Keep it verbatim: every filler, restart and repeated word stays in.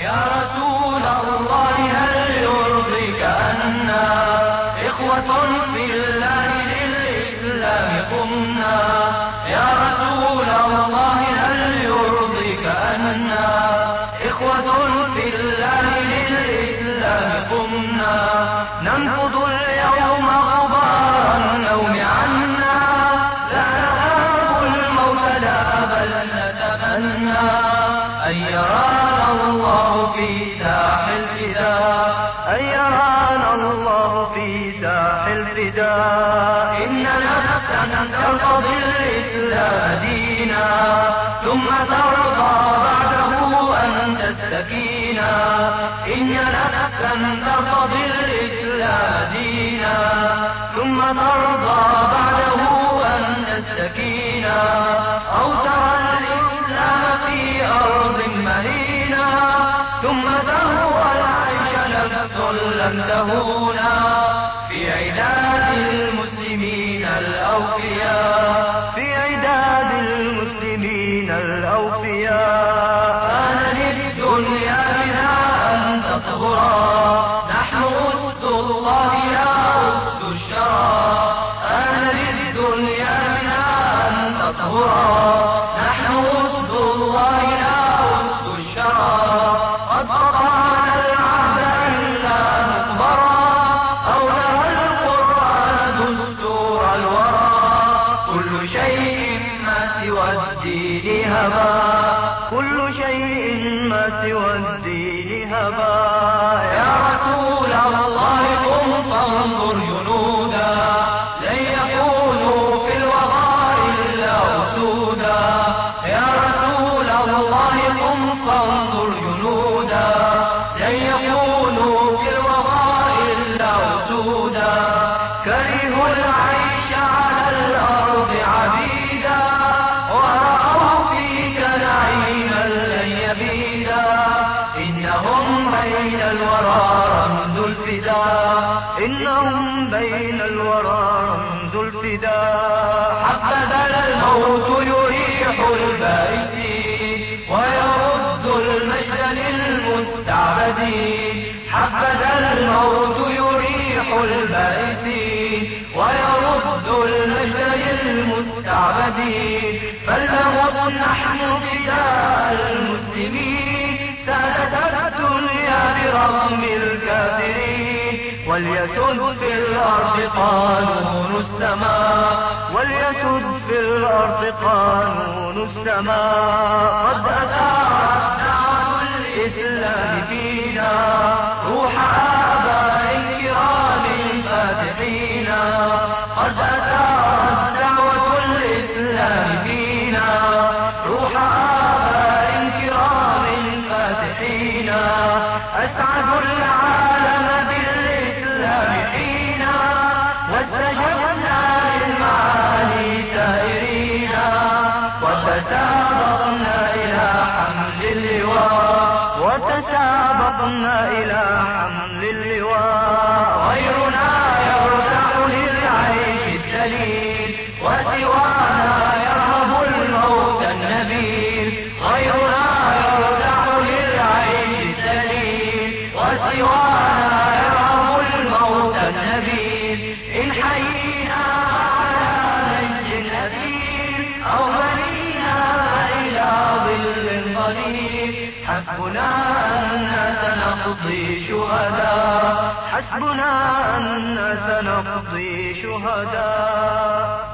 يا رسول الله هل يرضيك أنا إخوة في الله للإسلام قمنا؟ يا رسول الله هل يرضيك أنا إخوة في الله للإسلام قمنا؟ ننفض اليوم غبار النوم عنا، لا نهاب الموت لا بل نتمنى أن يرانا الله في ساح الفداء، أن يرانا الله في ساح الفداء. إن نفسا ترتضي الإسلام دينا، ثم ترضى بعده أن تستكينا. إن نفسا ترتضي الإسلام دينا، ثم ترضى بعده أن تستكينا. أو ترى الإسلام في أرض مهينة، ثم تهوى العيش نفس لم تهونا. في عداد المسلمين الأوفياء، في عداد المسلمين الأوفياء. آن للدنيا بنا أن تطهرا، نحن أسد الله لا أسد الشرى. آن للدنيا بنا أن تطهرا، نحن أسد الله لا أسد الشرى. قد قطعنا العهد إلا نخبرا، أو نرى القرآن دستور الورى. كل شيء ما سوى الدين هبا، كل شيء ما سوى الدين هبا. يا رسول الله قم فانظر جنودا، لن يكونوا في الوغى إلا أسودا. يا رسول الله قم فانظر جنودا، لن يكونوا في الوغى إلا أسودا. كرهوا العيش على الأرض عبيدا، ورأوا فيك نعيما لن يبيدا. إنهم بين الورى رمز الفداء، إنهم بين الورى رمز الفداء. حبذا الموت يريح البائسين، ويرد المجد للمستعبدين. حبذا الموت يريح البائسين، ويرد المجد للمستعبدين. فلنمت نحن فداء المسلمين، سادة الدنيا برغم الكافرين. وليسد في الأرض قانون السماء، وليسد في الأرض قانون السماء. قد أثارت دعوة الإسلام فينا، روح آباء كرام فاتحين. قد أثارت دعوة الإسلام فينا، روح آباء كرام فاتحين. أسعد العالم بالإسلام حين، واستجبنا للمعالي سائرين. وتسابقنا إلى حمل اللواء، وتسابقنا إلى حمل اللواء. غيرنا يرجع للعيش الدليل، وسوانا يرهب الموت النبيل. غيرنا يرجع للعيش الدليل، وسوانا يرهب الموت النبيل. إن حيينا على نجد نبيل، أو بنينا إلى ظل ظليل. حسبنا أننا سنقضي شهداء، حسبنا أننا سنقضي شهداء.